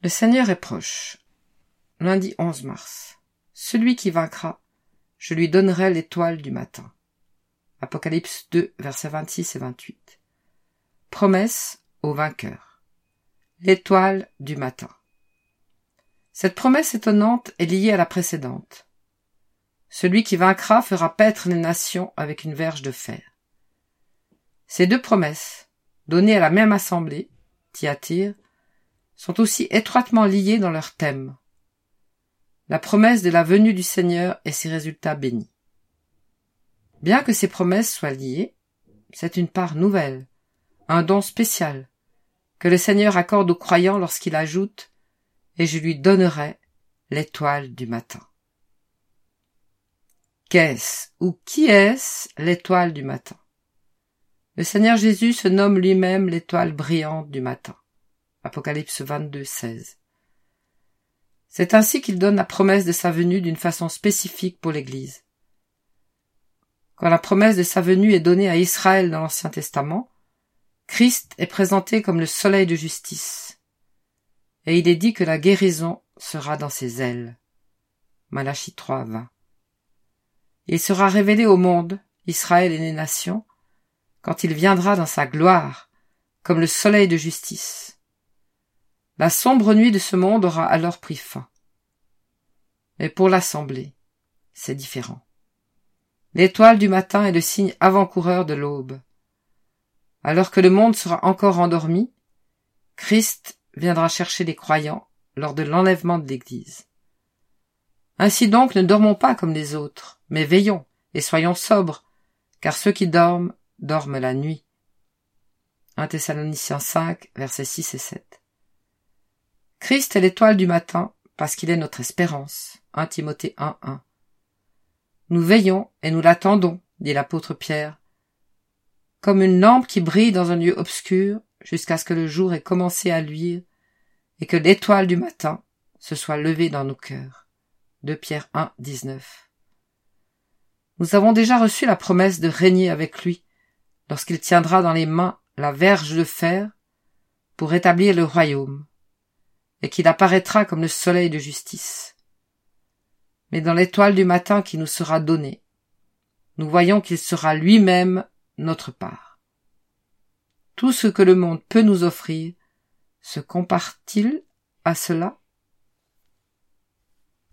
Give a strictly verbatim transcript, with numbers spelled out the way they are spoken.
Le Seigneur est proche. Lundi onze mars. Celui qui vaincra, je lui donnerai l'étoile du matin. Apocalypse deux, versets vingt-six et vingt-huit. Promesse au vainqueur. L'étoile du matin. Cette promesse étonnante est liée à la précédente. Celui qui vaincra fera paître les nations avec une verge de fer. Ces deux promesses, données à la même assemblée, Thyatire, sont aussi étroitement liées dans leur thème. La promesse de la venue du Seigneur et ses résultats bénis. Bien que ces promesses soient liées, c'est une part nouvelle, un don spécial, que le Seigneur accorde aux croyants lorsqu'il ajoute « Et je lui donnerai l'étoile du matin ». Qu'est-ce ou qui est-ce l'étoile du matin? Le Seigneur Jésus se nomme lui-même l'étoile brillante du matin. Apocalypse vingt-deux, seize. C'est ainsi qu'il donne la promesse de sa venue d'une façon spécifique pour l'Église. Quand la promesse de sa venue est donnée à Israël dans l'Ancien Testament, Christ est présenté comme le soleil de justice, et il est dit que la guérison sera dans ses ailes. Malachie trois, vingt. Il sera révélé au monde, Israël et les nations, quand il viendra dans sa gloire, comme le soleil de justice. La sombre nuit de ce monde aura alors pris fin. Mais pour l'Assemblée, c'est différent. L'étoile du matin est le signe avant-coureur de l'aube. Alors que le monde sera encore endormi, Christ viendra chercher les croyants lors de l'enlèvement de l'Église. Ainsi donc, ne dormons pas comme les autres, mais veillons et soyons sobres, car ceux qui dorment, dorment la nuit. un Thessaloniciens cinq, versets six et sept. Christ est l'étoile du matin parce qu'il est notre espérance. un Timothée un, un. Nous veillons et nous l'attendons, dit l'apôtre Pierre, comme une lampe qui brille dans un lieu obscur jusqu'à ce que le jour ait commencé à luire et que l'étoile du matin se soit levée dans nos cœurs. deux Pierre un, dix-neuf. Nous avons déjà reçu la promesse de régner avec lui lorsqu'il tiendra dans les mains la verge de fer pour établir le royaume, et qu'il apparaîtra comme le soleil de justice. Mais dans l'étoile du matin qui nous sera donnée, nous voyons qu'il sera lui-même notre part. Tout ce que le monde peut nous offrir se compare-t-il à cela?